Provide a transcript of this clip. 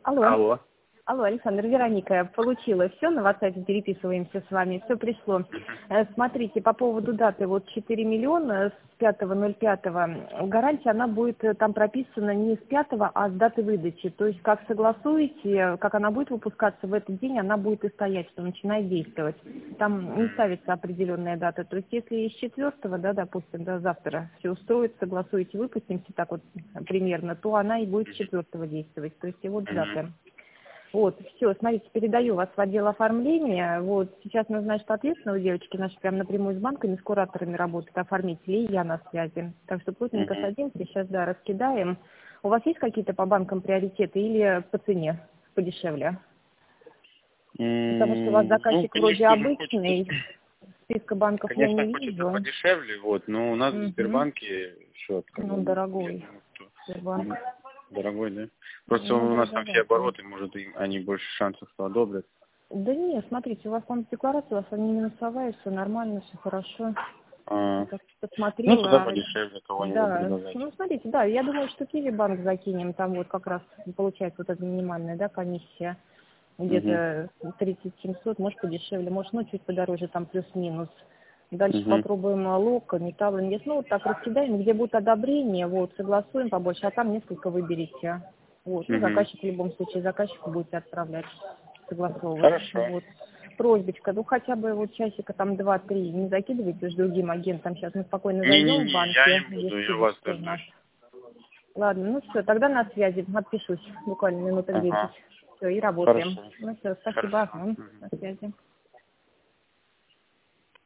Алло. Алло. Алло, Александр, Вероника, получила все, на WhatsApp переписываемся с вами, все пришло. Смотрите, по поводу даты, вот 4 миллиона с 5.05, гарантия, она будет там прописана не с 5, а с даты выдачи. То есть, как согласуете, как она будет выпускаться в этот день, она будет и стоять, что начинает действовать. Там не ставится определенная дата. То есть, если с 4, да, допустим, да, завтра все устроит, согласуете, выпустимся так вот примерно, то она и будет с 4 действовать. То есть, и вот дата. Вот, все, смотрите, передаю вас в отдел оформления. Вот, сейчас назначат ответственного девочки, наши прям напрямую с банками, с кураторами работают, оформители, и я на связи. Так что плотненько садимся, сейчас, да, раскидаем. У вас есть какие-то по банкам приоритеты или по цене подешевле? Потому что у вас заказчик вроде обычный, списка банков я Конечно, не хочется вижу. подешевле, вот, но у нас в Сбербанке счет, Ну, дорогой Сбербанк. дорогой, да? Просто Ну, у нас да. там все обороты, может, они больше шансов, что одобрят. Да нет, смотрите, у вас там декларация, у вас не минусовая, все нормально, все хорошо. Как Ну, туда посмотрела. подешевле кого-нибудь Да, предлагать. ну смотрите, да, я думаю, что Киви-банк закинем, там вот как раз получается вот эта минимальная, да, комиссия, где-то 30 700, может подешевле, может, ну, чуть подороже, там плюс-минус. Дальше попробуем лок, металл, инвест, ну, вот так раскидаем, где будет одобрение, вот, согласуем побольше, а там несколько выберите. Вот, ну, заказчик в любом случае, заказчику будете отправлять, согласовывать. Хорошо. Вот. Просьбочка, ну хотя бы вот часика там 2-3 не закидывайте уж другим агентам. Сейчас мы спокойно зайдем в Не-не-не, я банке, не есть буду, я вас скидочка у нас. дождусь. Ладно, ну все, тогда на связи, отпишусь буквально минуток 10. Ага, Все, и работаем. хорошо. Ну все, спасибо. Хорошо. На связи.